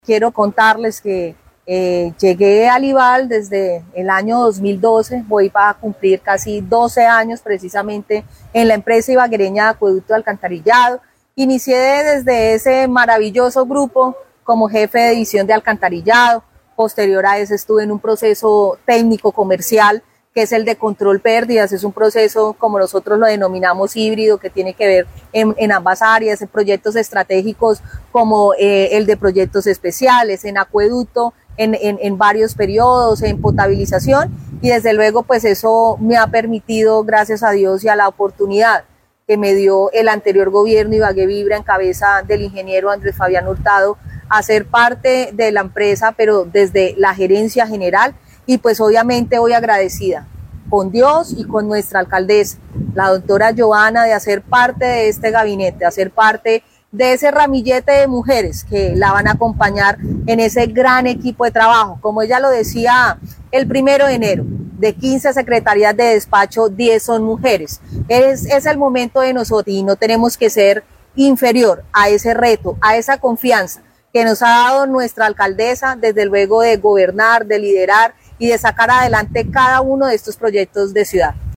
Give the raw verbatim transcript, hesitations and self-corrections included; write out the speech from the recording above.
Quiero contarles que eh, llegué al IVAL desde el año dos mil doce, voy para cumplir casi doce años precisamente en la empresa ibaguereña de acueducto de alcantarillado. Inicié desde ese maravilloso grupo como jefe de división de alcantarillado. Posterior a eso estuve en un proceso técnico comercial que es el de control pérdidas. Es un proceso, como nosotros lo denominamos, híbrido, que tiene que ver en, en ambas áreas, en proyectos estratégicos como eh, el de proyectos especiales, en acueducto, en, en, en varios periodos, en potabilización, y desde luego pues eso me ha permitido, gracias a Dios y a la oportunidad que me dio el anterior gobierno Ibagué Vibra en cabeza del ingeniero Andrés Fabián Hurtado, a ser parte de la empresa, pero desde la gerencia general. Y pues obviamente voy agradecida con Dios y con nuestra alcaldesa, la doctora Joana, de hacer parte de este gabinete, de hacer parte de ese ramillete de mujeres que la van a acompañar en ese gran equipo de trabajo. Como ella lo decía el primero de enero, de quince secretarías de despacho, diez son mujeres. Es, es el momento de nosotros y no tenemos que ser inferior a ese reto, a esa confianza que nos ha dado nuestra alcaldesa, desde luego de gobernar, de liderar y de sacar adelante cada uno de estos proyectos de ciudad.